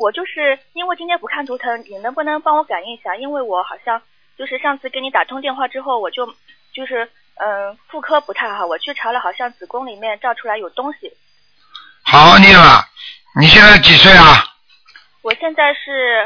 我就是因为今天不看图腾，你能不能帮我感应一下？因为我好像就是上次跟你打通电话之后，我就是妇科不太好，我去查了，好像子宫里面照出来有东西。 好好念了。你现在几岁啊？ 我现在是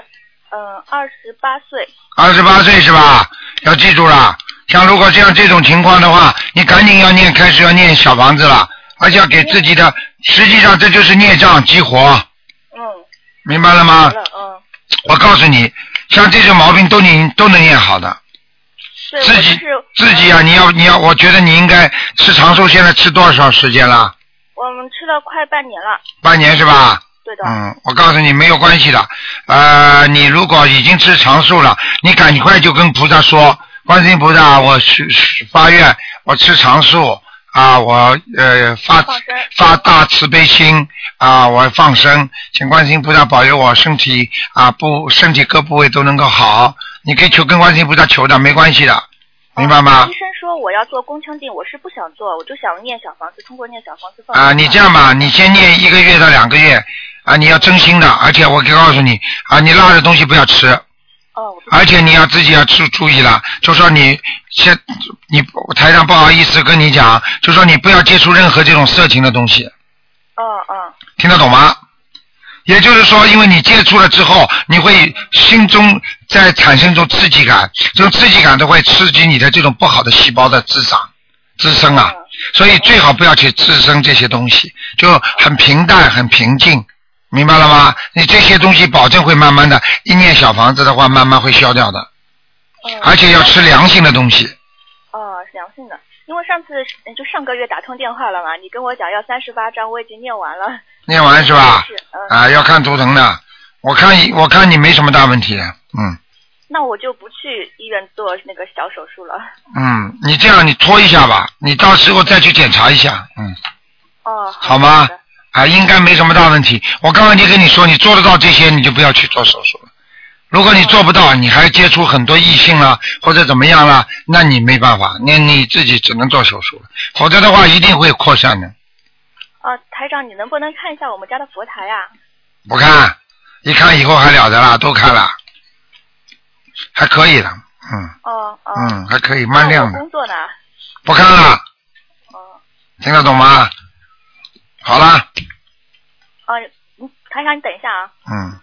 28岁。 28岁是吧？要记住了，像如果这种情况的话，你赶紧开始要念小房子了，而且要给自己的，实际上这就是孽障激活。明白了吗？我告诉你，像这种毛病都能念好的。自己啊，你要，我觉得你应该吃长寿，现在吃多少时间了？ 我们吃了快半年了。 半年是吧？ 对的。 我告诉你没有关系的。你如果已经吃长寿了，你赶快就跟菩萨说，观世音菩萨，我发愿，我吃长寿啊，我发大慈悲心啊，我放生，请观世音菩萨保佑我身体身体各部位都能够好。你可以跟观世音菩萨求的，没关系的，明白吗？ 医生说我要做宫腔镜，我是不想做，我就想念小房子，通过念小房子放。 你这样吧，你先念1个月到2个月你要真心的，而且我可以告诉你你辣的东西不要吃。而且你要自己要注意了，就说你台上不好意思跟你讲，就说你不要接触任何这种色情的东西。听得懂吗？也就是说，因为你接触了之后，你会心中在产生一种刺激感，这种刺激感都会刺激你的这种不好的细胞的滋生啊，所以最好不要去滋生这些东西，就很平淡很平静，明白了吗？你这些东西保证会慢慢的，一念小房子的话慢慢会消掉的。而且要吃良性的东西。 良性的，因为上次就上个月打通电话了嘛，你跟我讲要38章，我已经念完了。念完是吧？要看图腾的。我看你没什么大问题。 那我就不去医院做那个小手术了。 你这样你拖一下吧，你到时候再去检查一下。好吗？应该没什么大问题。我刚刚就跟你说，你做得到这些，你就不要去做手术了。如果你做不到，你还接触很多异性了，或者怎么样了，那你没办法，你自己只能做手术了，否则的话一定会扩散的。 台长，你能不能看一下我们家的佛台啊？ 不看，一看以后还了得了，都看了，还可以的。还可以，蛮亮的。 工作呢？ 不看了。听得懂吗？好了。 台长，你等一下啊。